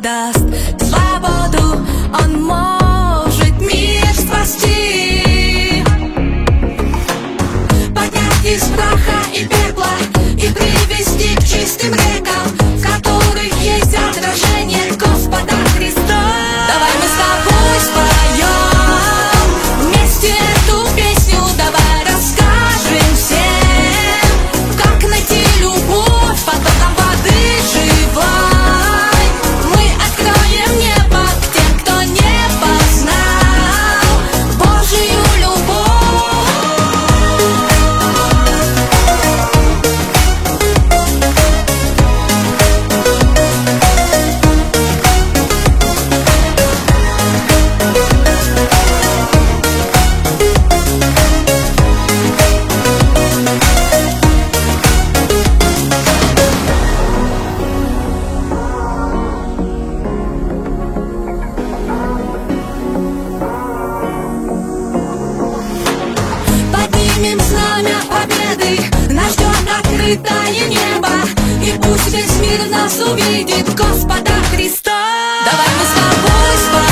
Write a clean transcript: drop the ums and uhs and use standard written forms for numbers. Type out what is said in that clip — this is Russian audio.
даст свободу, Он может мир спасти, поднять из праха и пепла и привести к чистым рекам, в которых есть отражение Господа Христа. Давай мы с тобой споем вместе эту песню, давай расскажем всем, как найти любовь потоком воды живой. Мы откроем небо к тем, кто не познал Божию любовь. Поднимем знамя победы, нас ждет открытое небо, и пусть весь мир нас увидит Господа Христа. Давай мы с тобой споем